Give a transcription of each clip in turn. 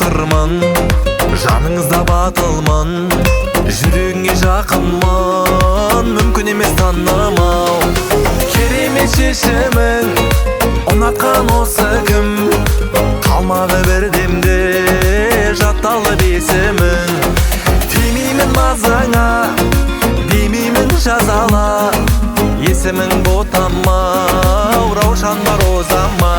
жатырмын, жаныңызда батылмын, жүрегіңе жақынмын, мүмкін емес танымау. Керемет шешімің, ұнатқан осы кім, қалмады бірдемде жатталып есімің. Тимеймін мазаңа, демеймін жазала, есімің ботама, раушан бар озама.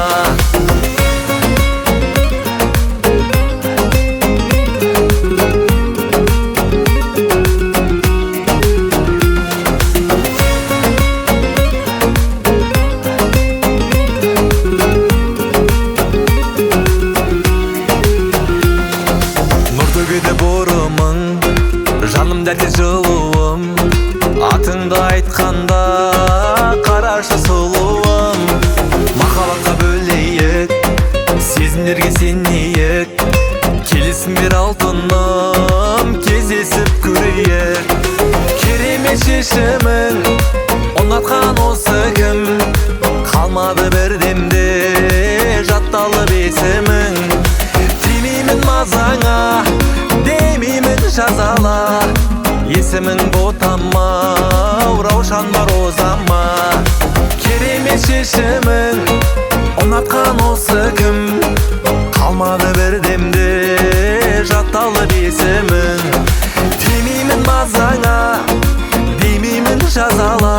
Төгеді бұрымың, жаным дәртес жылуым, атыңды айтқанда қарашы сұлуым. Махаббатқа бөлейік, сезімдерге сенейік, келісім бер алтыным, кездесіп көрейік. Керемет шешімің, ұнатқан осы кім, қалмады бірдемде жатталып есімің. Тимеймін мазаңа, демеймін жазала, есімің ботама, раушан бар озама. Керемет шешімің, ұнатқан осы кім, қалмады бірдемде жатталып есімің. Тимеймін мазаңа, демеймін жазала,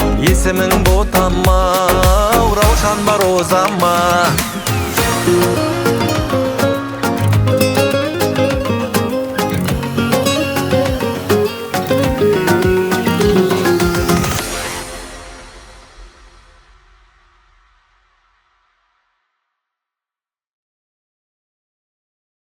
есімің ботама, раушан бар озама.